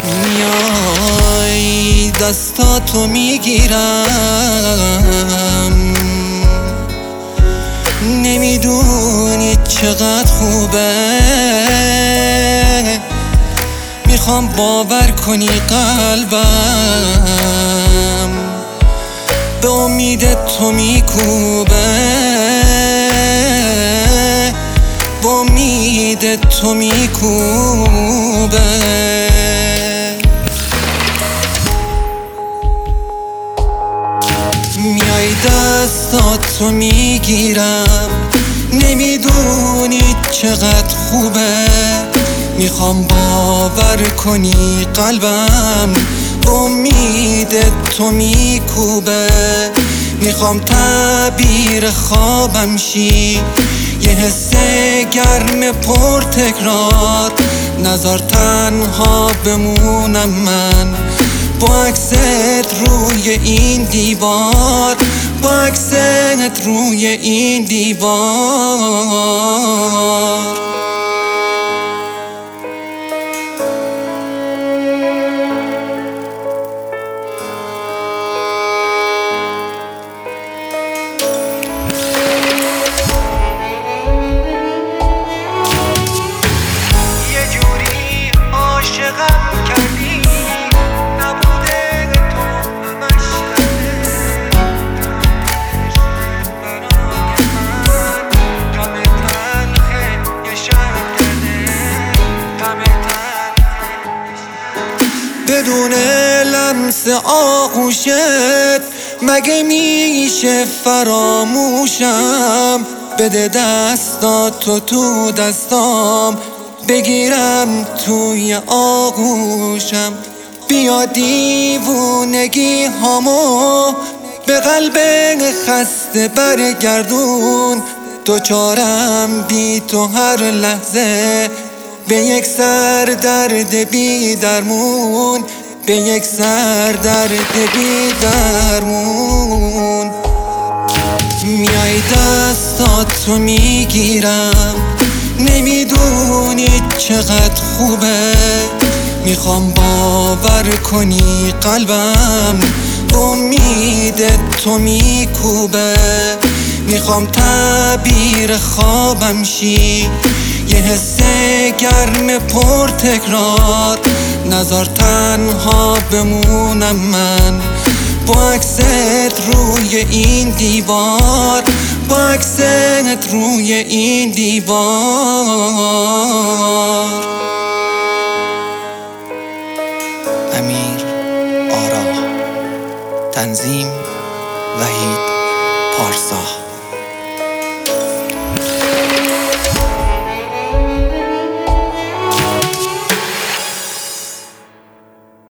میای دستاتو میگیرم، نمیدونی چقدر خوبه، میخوام باور کنی قلبم به امید تو میکوبه، به امید تو میکوبه. میای دستاتو میگیرم، نمیدونی چقدر خوبه، میخوام باور کنی قلبم به امید تو میکوبه، میخوام تعبیر خوابم شی، یه حس گرم پر تکرار، نذار تنها بمونم من با عکست روی این دیوار، با عکست روی این دیوار. بدون لمس آغوشت مگه میشه فراموشم؟ بده دستاتو تو دستام، بگیرم توی آغوشم، بیا دیوونگی هامو به قلب خسته برگردون، دوچارم بی تو هر لحظه به یک سر درد بی درمون، به یک سر درد بی درمون. میای دستاتو میگیرم، نمیدونی چقدر خوبه، میخوام باور کنی قلبم به امید تو میکوبه، میخوام تعبیر خوابم شی، یه حس گرم پر تکرار، نذار تنها بمونم من با عکست روی این دیوار، با عکست روی این دیوار. امیر آرا، تنظیم وحید پارسا.